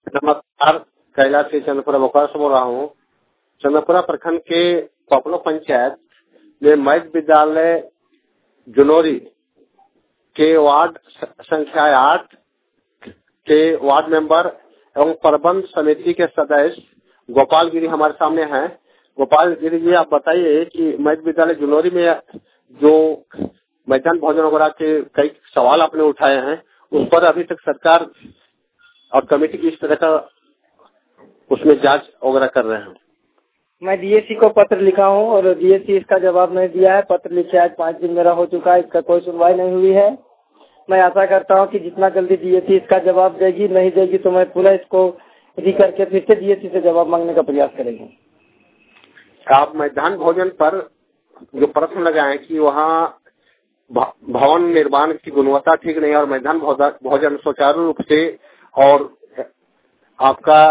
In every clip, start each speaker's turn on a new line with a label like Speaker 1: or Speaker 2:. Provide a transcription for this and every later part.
Speaker 1: नमस्कार, कैलाश से चंद्रपुरा बोकारो से बोल रहा हूँ। चंद्रपुरा प्रखंड के पपलो पंचायत में मध्य विद्यालय जुनोरी के वार्ड संख्या 8 के वार्ड मेंबर एवं प्रबंध समिति के सदस्य गोपाल गिरी हमारे सामने हैं। गोपाल गिरी जी, आप बताइए कि मध्य विद्यालय जुनोरी में जो मध्याह्न भोजन वगैरह के कई सवाल आपने उठाए हैं, उस पर अभी तक सरकार और कमेटी किस तरह का उसमें जांच वगैरह कर रहे हैं?
Speaker 2: मैं डीएससी को पत्र लिखा हूं और डीएससी इसका जवाब नहीं दिया है। पत्र लिखे आज 5 दिन मेरा हो चुका है, इसका कोई सुनवाई नहीं हुई है। मैं आशा करता हूं कि जितना जल्दी डीएससी इसका जवाब देगी, नहीं देगी तो मैं पुनः इसको करके फिर से डीएससी से जवाब मांगने का प्रयास करेंगे।
Speaker 1: आप मध्याह्न भोजन पर जो प्रश्न लगाए कि वहाँ भवन निर्माण की गुणवत्ता ठीक नहीं है और मध्याह्न भोजन सुचारू रूप से और आपका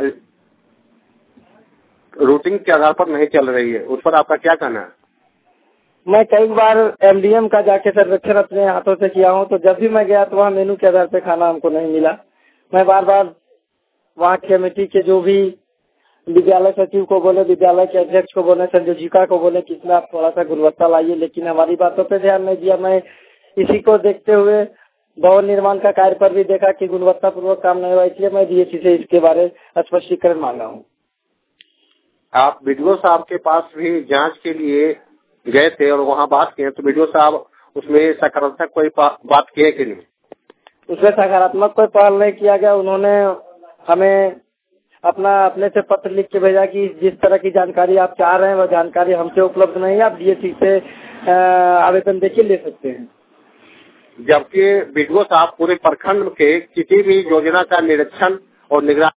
Speaker 1: रूटीन के आधार पर नहीं चल रही है, उस पर आपका क्या कहना है?
Speaker 2: मैं कई बार एमडीएम का जाके सर्वेक्षण अपने हाथों से किया हूं, तो जब भी मैं गया तो वहाँ मेनू के आधार पे खाना हमको नहीं मिला। मैं बार बार वहाँ कमेटी के जो भी विद्यालय सचिव को बोले, विद्यालय के अध्यक्ष को बोले, संयोजिका को बोले कि इसमें आप थोड़ा सा गुणवत्ता लाइए, लेकिन हमारी बातों पे ध्यान नहीं दिया। मैं इसी को देखते हुए भवन निर्माण का कार्य पर भी देखा कि गुणवत्ता पूर्वक काम नहीं हुआ, इसलिए मैं डीएससी से इसके बारे स्पष्टीकरण मांगा हूँ।
Speaker 1: आप बीडीओ साहब के पास भी जांच के लिए गए थे और वहाँ बात किए, तो बीडीओ साहब उसमें सकारात्मक कोई बात किए कि नहीं?
Speaker 2: उसमें सकारात्मक कोई पहल नहीं किया गया। उन्होंने हमें अपने से पत्र लिख के भेजा कि जिस तरह की जानकारी आप चाह रहे हैं वह जानकारी हमसे उपलब्ध नहीं है, आप डीएससी से आवेदन देके ले सकते हैं।
Speaker 1: जबकि बीडीओ साहब पूरे प्रखंड के किसी भी योजना का निरीक्षण और निगरानी